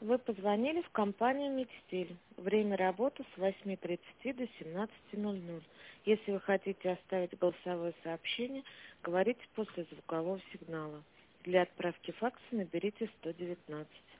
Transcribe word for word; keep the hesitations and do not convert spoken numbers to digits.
Вы позвонили в компанию «Медстиль». Время работы с восьми тридцати до семнадцати ноль ноль. Если вы хотите оставить голосовое сообщение, говорите после звукового сигнала. Для отправки факса наберите сто девятнадцать.